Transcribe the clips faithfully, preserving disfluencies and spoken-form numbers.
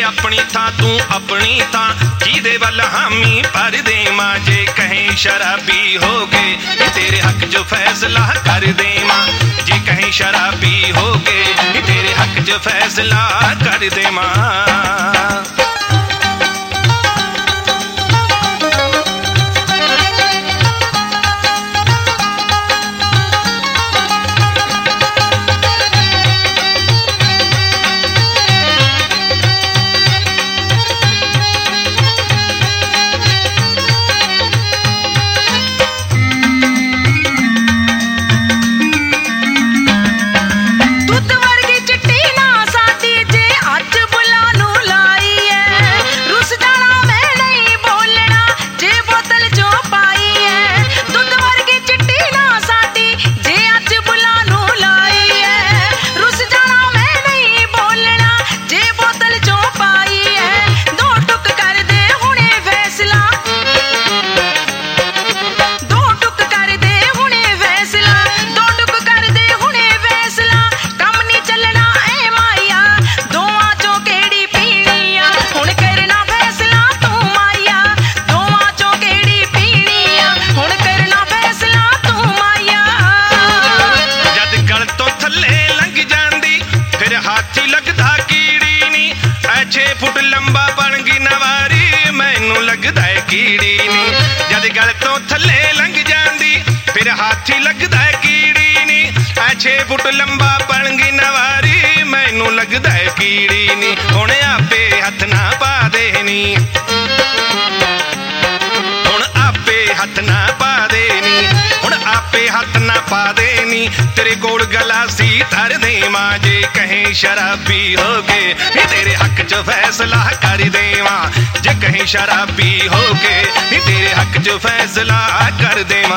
अपनी थां तू अपनी थां जिहदे वल हामी भर देवां जे कहीं शराबी हो गए तेरे हक जो फैसला कर देवां जे कहीं शराबी हो गए तेरे हक जो फैसला कर देवां। छे फुट लंबा बन गई नवारी मैनू लगदा है कीड़ी नी जद गल तो थले लंघ जांदी फिर हाथी लगदा है कीड़ी नी छे फुट लंबा बन गई नवारी मैनू लगदा है कीड़ी नी हुण आपे हथ ना पा देनी हुण आपे हथ ना पा देनी हुण आपे हथ ना पा देनी तेरे कोल गलासी धर देवां जे कहीं शराबी हो गए तेरे हक च फैसला कर देवां जे कहीं शराबी हो गए तेरे हक च फैसला कर देवां।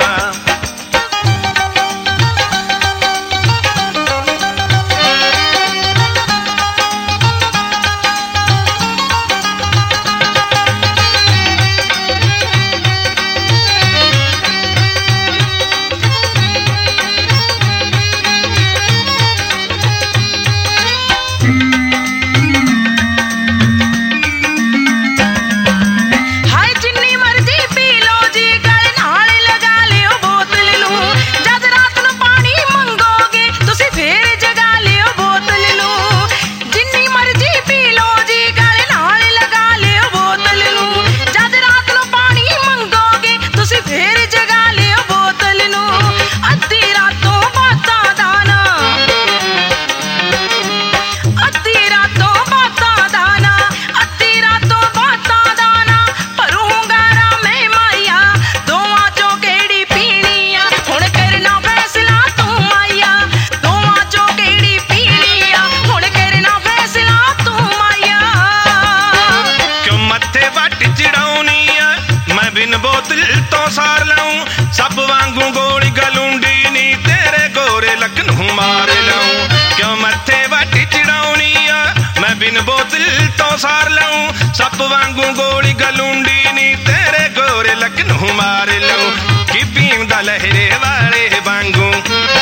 बोतल तो सार लाऊं सब वांगू गोली गलूंडी नी तेरे गोरे लकन मार लाऊं क्यों मथे वाटी चिड़ाउनी मैं बिन बोतल तो सार लाऊं सब वांगू गोली गलूंडी नी तेरे गोरे लकन मार लाऊं कि पींदा लहरे वाले वांगू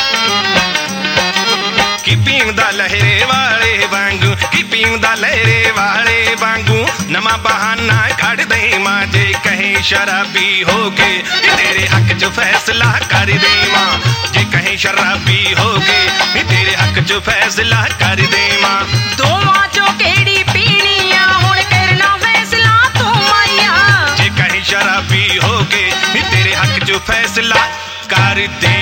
कि पींदा लहरे वाले वांगू कि पींदा लहरे वाले वांगू नमा बहाना कढ़ दे मां जे कहीं शराबी हो गए तेरे हक च फैसला कर देवां जे कहीं शराबी हो गए तेरे हक च फैसला कर देवां। दोवां चों केड़ी पीनी आ हुण करना फैसला तू माया जे कहीं शराबी हो गए तेरे हक च फैसला कर दे।